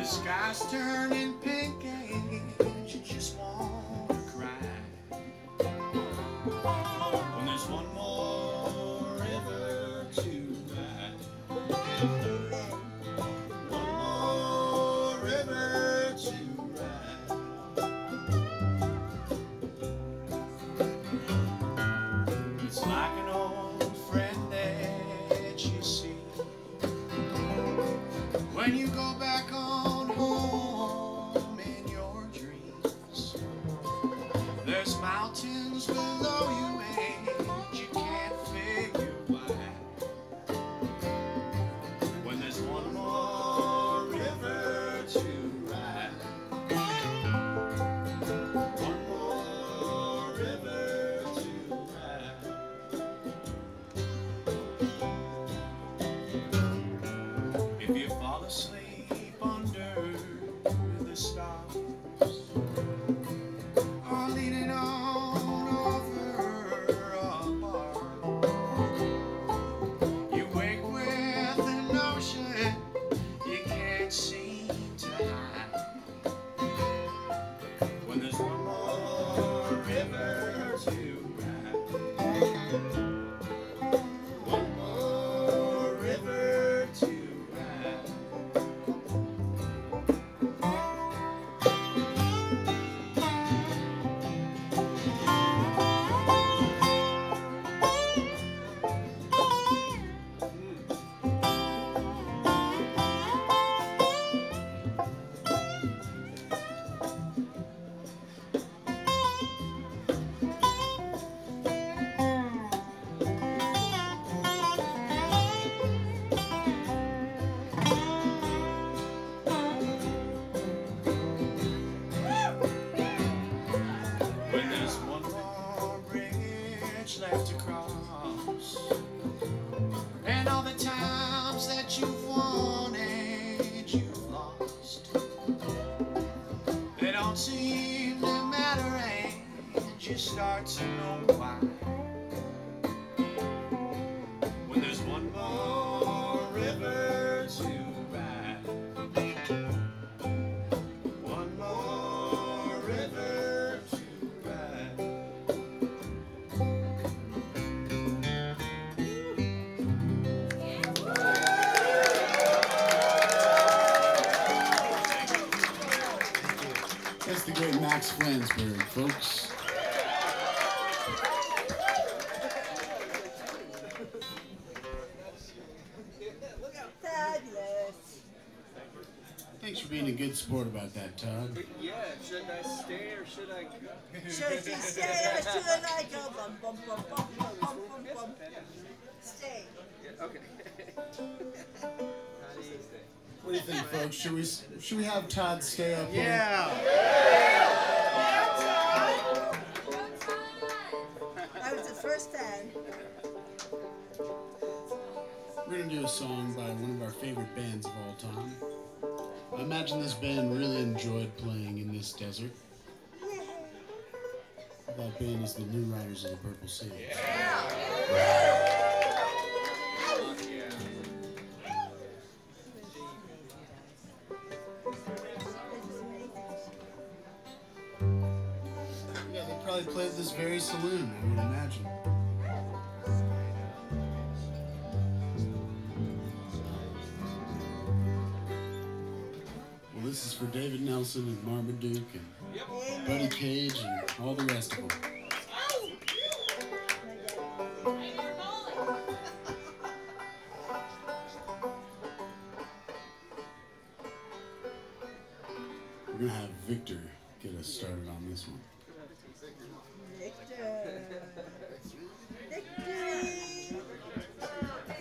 sky's turning pink and you just want to cry. When there's one more river to ride, one more river to ride. It's like an old friend that you see when you go back on home in your dreams. There's mountains below you and you can't figure why. When there's one more river to ride, one more river to ride. If you fall asleep under the stars, or leaning on over a bar, you wake with a notion you can't seem to hide. When there's one more river to ride, one more river to ride. When there's one more bridge left to cross, and all the times that you've won and you've lost, they don't seem to matter, and you start to know why. When there's one more river to ride, one more river to ride. That's the great Max Flansburgh, folks. Fabulous. Thanks for being a good sport about that, Todd. Yeah, should I stay or should I go? Should she stay or should I go? Bum, bum, bum, bum, bum, bum, bum, bum. Stay. Yeah, okay. How do you stay? What do you think, folks? Should we have Todd stay up here? Yeah. I was the first fan. We're gonna do a song by one of our favorite bands of all time. I imagine this band really enjoyed playing in this desert. That band is the New Riders of the Purple Sage. Yeah, they probably played this very saloon, I would imagine. Well, this is for David Nelson and Marmaduke and Buddy Cage and all the rest of them. We're going to have Victor get us started on this one.